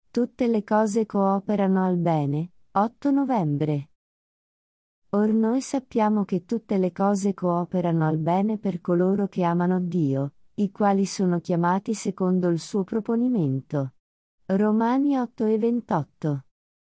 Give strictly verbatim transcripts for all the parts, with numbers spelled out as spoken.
Tutte le cose cooperano al bene. otto novembre. Or noi sappiamo che tutte le cose cooperano al bene per coloro che amano Dio, i quali sono chiamati secondo il suo proponimento. Romani otto e ventotto.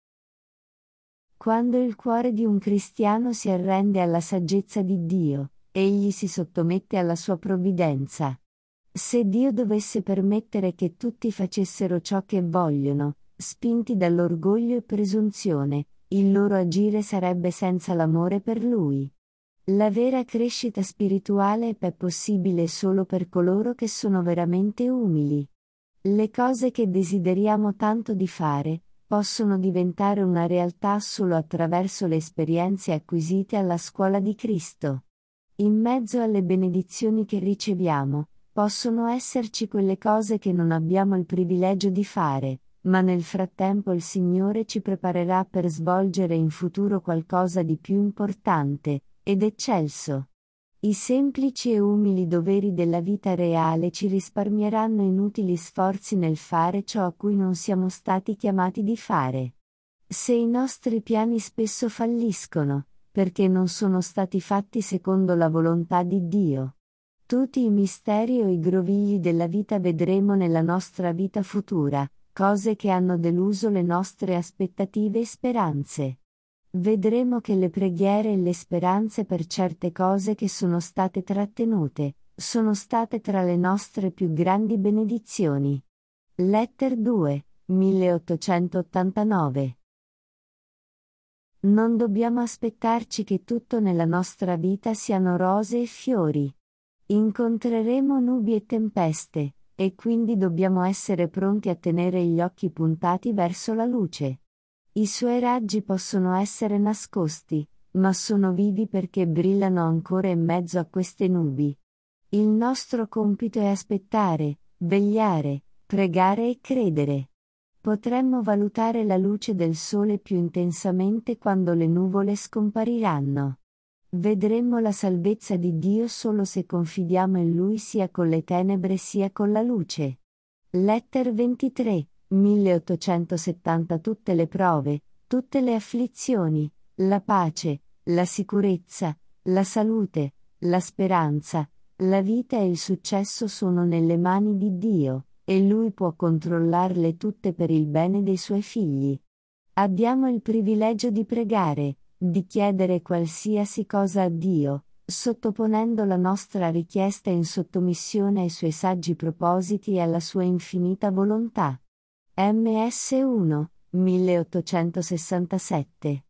Quando il cuore di un cristiano si arrende alla saggezza di Dio, egli si sottomette alla sua provvidenza. Se Dio dovesse permettere che tutti facessero ciò che vogliono, spinti dall'orgoglio e presunzione, il loro agire sarebbe senza l'amore per Lui. La vera crescita spirituale è possibile solo per coloro che sono veramente umili. Le cose che desideriamo tanto di fare, possono diventare una realtà solo attraverso le esperienze acquisite alla scuola di Cristo. In mezzo alle benedizioni che riceviamo, possono esserci quelle cose che non abbiamo il privilegio di fare, ma nel frattempo il Signore ci preparerà per svolgere in futuro qualcosa di più importante ed eccelso. I semplici e umili doveri della vita reale ci risparmieranno inutili sforzi nel fare ciò a cui non siamo stati chiamati di fare. Se i nostri piani spesso falliscono, perché non sono stati fatti secondo la volontà di Dio. Tutti i misteri o i grovigli della vita vedremo nella nostra vita futura, cose che hanno deluso le nostre aspettative e speranze. Vedremo che le preghiere e le speranze per certe cose che sono state trattenute, sono state tra le nostre più grandi benedizioni. Letter due, milleottocentottantanove. Non dobbiamo aspettarci che tutto nella nostra vita siano rose e fiori. Incontreremo nubi e tempeste, e quindi dobbiamo essere pronti a tenere gli occhi puntati verso la luce. I suoi raggi possono essere nascosti, ma sono vivi perché brillano ancora in mezzo a queste nubi. Il nostro compito è aspettare, vegliare, pregare e credere. Potremmo valutare la luce del sole più intensamente quando le nuvole scompariranno. Vedremo la salvezza di Dio solo se confidiamo in Lui sia con le tenebre sia con la luce. Letter ventitré, milleottocentosettanta. Tutte le prove, tutte le afflizioni, la pace, la sicurezza, la salute, la speranza, la vita e il successo sono nelle mani di Dio, e Lui può controllarle tutte per il bene dei Suoi figli. Abbiamo il privilegio di pregare, di chiedere qualsiasi cosa a Dio, sottoponendo la nostra richiesta in sottomissione ai Suoi saggi propositi e alla Sua infinita volontà. M S uno, milleottocentosessantasette.